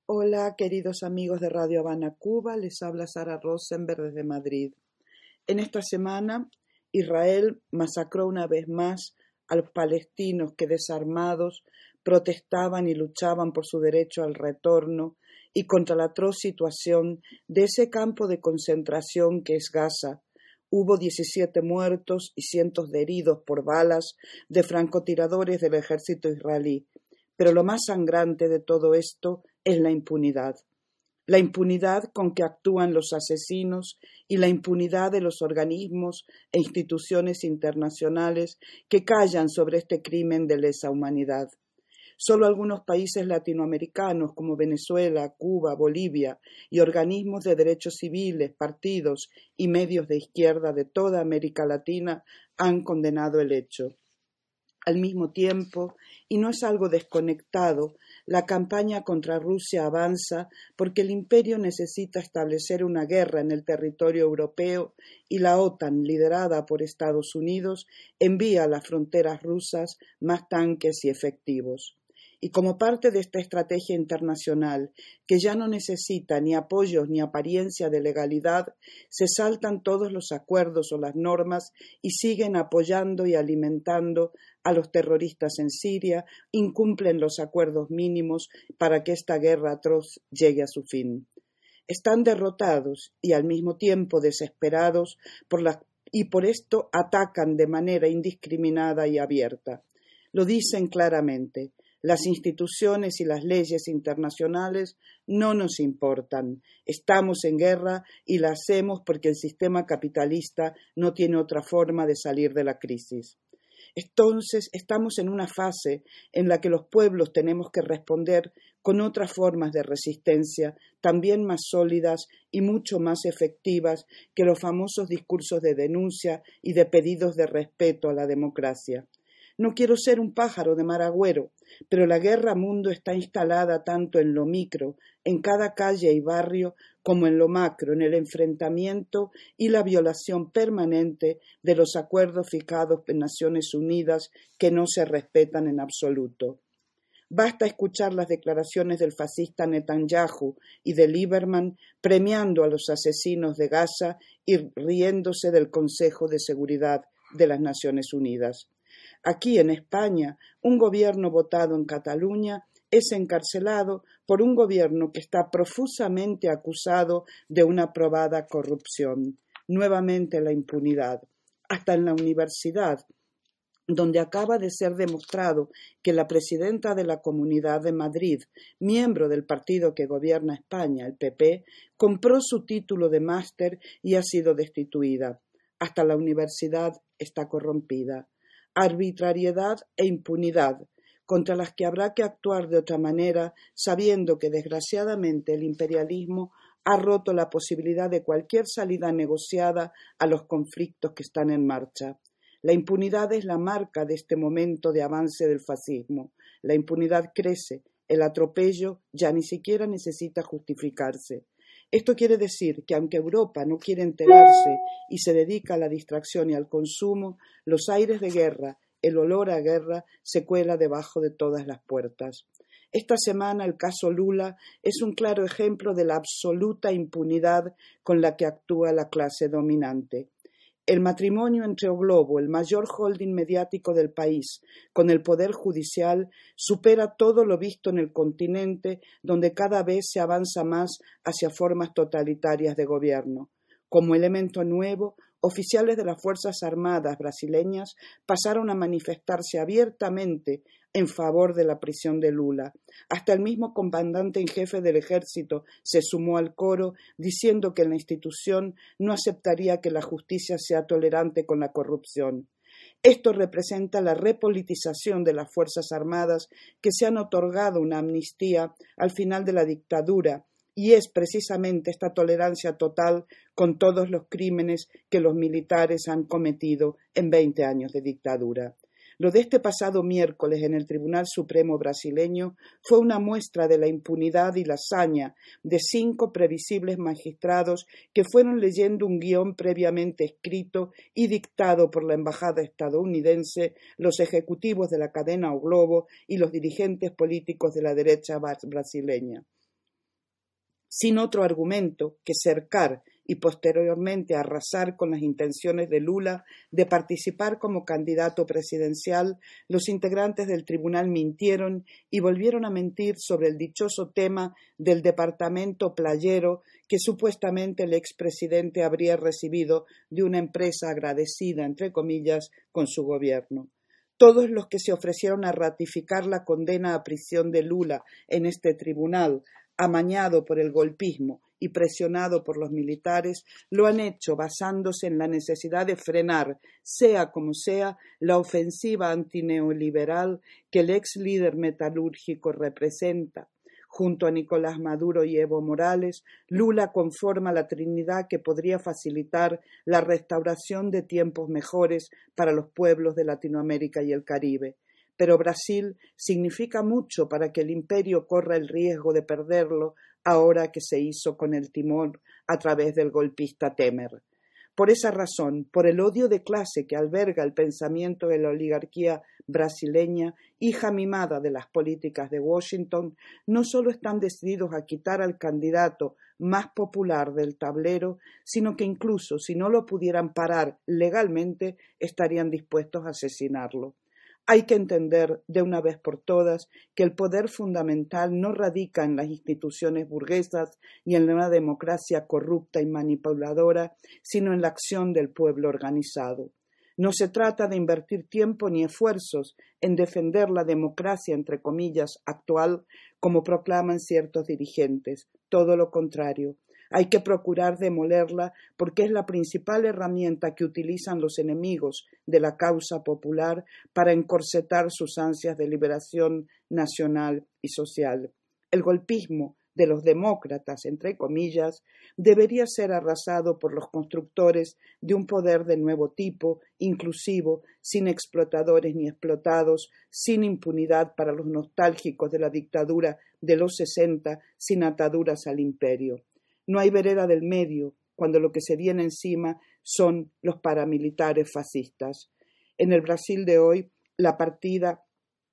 Hola, queridos amigos de Radio Habana, Cuba, les habla Sara Rosenberg desde Madrid. En esta semana, Israel masacró una vez más a los palestinos que desarmados protestaban y luchaban por su derecho al retorno y contra la atroz situación de ese campo de concentración que es Gaza. Hubo 17 muertos y cientos de heridos por balas de francotiradores del ejército israelí. Pero lo más sangrante de todo esto es la impunidad con que actúan los asesinos y la impunidad de los organismos e instituciones internacionales que callan sobre este crimen de lesa humanidad. Solo algunos países latinoamericanos como Venezuela, Cuba, Bolivia y organismos de derechos civiles, partidos y medios de izquierda de toda América Latina han condenado el hecho. Al mismo tiempo, y no es algo desconectado, la campaña contra Rusia avanza porque el imperio necesita establecer una guerra en el territorio europeo y la OTAN, liderada por Estados Unidos, envía a las fronteras rusas más tanques y efectivos. Y como parte de esta estrategia internacional, que ya no necesita ni apoyos ni apariencia de legalidad, se saltan todos los acuerdos o las normas y siguen apoyando y alimentando a los terroristas en Siria, incumplen los acuerdos mínimos para que esta guerra atroz llegue a su fin. Están derrotados y al mismo tiempo desesperados y por esto atacan de manera indiscriminada y abierta. Lo dicen claramente. Las instituciones y las leyes internacionales no nos importan. Estamos en guerra y la hacemos porque el sistema capitalista no tiene otra forma de salir de la crisis. Entonces, estamos en una fase en la que los pueblos tenemos que responder con otras formas de resistencia, también más sólidas y mucho más efectivas que los famosos discursos de denuncia y de pedidos de respeto a la democracia. No quiero ser un pájaro de mal agüero, pero la guerra mundo está instalada tanto en lo micro, en cada calle y barrio, como en lo macro, en el enfrentamiento y la violación permanente de los acuerdos fijados en Naciones Unidas que no se respetan en absoluto. Basta escuchar las declaraciones del fascista Netanyahu y de Lieberman premiando a los asesinos de Gaza y riéndose del Consejo de Seguridad de las Naciones Unidas. Aquí en España, un gobierno votado en Cataluña es encarcelado por un gobierno que está profusamente acusado de una probada corrupción. Nuevamente la impunidad. Hasta en la universidad, donde acaba de ser demostrado que la presidenta de la Comunidad de Madrid, miembro del partido que gobierna España, el PP, compró su título de máster y ha sido destituida. Hasta la universidad está corrompida. Arbitrariedad e impunidad, contra las que habrá que actuar de otra manera, sabiendo que desgraciadamente el imperialismo ha roto la posibilidad de cualquier salida negociada a los conflictos que están en marcha. La impunidad es la marca de este momento de avance del fascismo. La impunidad crece, el atropello ya ni siquiera necesita justificarse. Esto quiere decir que aunque Europa no quiere enterarse y se dedica a la distracción y al consumo, los aires de guerra, el olor a guerra, se cuela debajo de todas las puertas. Esta semana el caso Lula es un claro ejemplo de la absoluta impunidad con la que actúa la clase dominante. El matrimonio entre O Globo, el mayor holding mediático del país, con el poder judicial, supera todo lo visto en el continente, donde cada vez se avanza más hacia formas totalitarias de gobierno. Como elemento nuevo, oficiales de las Fuerzas Armadas brasileñas pasaron a manifestarse abiertamente en favor de la prisión de Lula. Hasta el mismo comandante en jefe del ejército se sumó al coro diciendo que la institución no aceptaría que la justicia sea tolerante con la corrupción. Esto representa la repolitización de las Fuerzas Armadas que se han otorgado una amnistía al final de la dictadura, y es precisamente esta tolerancia total con todos los crímenes que los militares han cometido en 20 años de dictadura. Lo de este pasado miércoles en el Tribunal Supremo brasileño fue una muestra de la impunidad y la saña de 5 previsibles magistrados que fueron leyendo un guión previamente escrito y dictado por la embajada estadounidense, los ejecutivos de la cadena O Globo y los dirigentes políticos de la derecha brasileña. sin otro argumento que cercar y posteriormente arrasar con las intenciones de Lula de participar como candidato presidencial, los integrantes del tribunal mintieron y volvieron a mentir sobre el dichoso tema del departamento playero que supuestamente el expresidente habría recibido de una empresa agradecida, entre comillas, con su gobierno. Todos los que se ofrecieron a ratificar la condena a prisión de Lula en este tribunal, amañado por el golpismo y presionado por los militares, lo han hecho basándose en la necesidad de frenar, sea como sea, la ofensiva antineoliberal que el ex líder metalúrgico representa. Junto a Nicolás Maduro y Evo Morales, Lula conforma la trinidad que podría facilitar la restauración de tiempos mejores para los pueblos de Latinoamérica y el Caribe. Pero Brasil significa mucho para que el imperio corra el riesgo de perderlo ahora que se hizo con el timón a través del golpista Temer. Por esa razón, por el odio de clase que alberga el pensamiento de la oligarquía brasileña, hija mimada de las políticas de Washington, no solo están decididos a quitar al candidato más popular del tablero, sino que incluso si no lo pudieran parar legalmente, estarían dispuestos a asesinarlo. Hay que entender de una vez por todas que el poder fundamental no radica en las instituciones burguesas y en una democracia corrupta y manipuladora, sino en la acción del pueblo organizado. No se trata de invertir tiempo ni esfuerzos en defender la democracia, entre comillas, actual, como proclaman ciertos dirigentes. Todo lo contrario. Hay que procurar demolerla porque es la principal herramienta que utilizan los enemigos de la causa popular para encorsetar sus ansias de liberación nacional y social. El golpismo de los demócratas, entre comillas, debería ser arrasado por los constructores de un poder de nuevo tipo, inclusivo, sin explotadores ni explotados, sin impunidad para los nostálgicos de la dictadura de los 60, sin ataduras al imperio. No hay vereda del medio cuando lo que se viene encima son los paramilitares fascistas. En el Brasil de hoy, la partida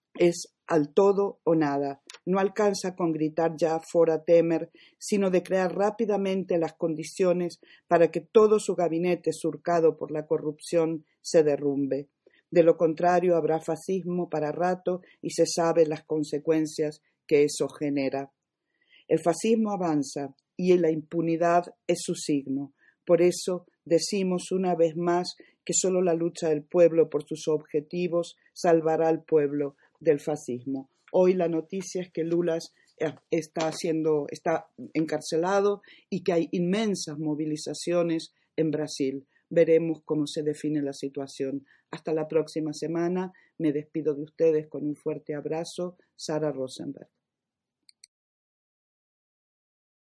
es al todo o nada. No alcanza con gritar ya fora Temer, sino de crear rápidamente las condiciones para que todo su gabinete surcado por la corrupción se derrumbe. De lo contrario, habrá fascismo para rato y se sabe las consecuencias que eso genera. El fascismo avanza y la impunidad es su signo. Por eso decimos una vez más que solo la lucha del pueblo por sus objetivos salvará al pueblo del fascismo. Hoy la noticia es que Lula está encarcelado y que hay inmensas movilizaciones en Brasil. Veremos cómo se define la situación. Hasta la próxima semana. Me despido de ustedes con un fuerte abrazo. Sara Rosenberg.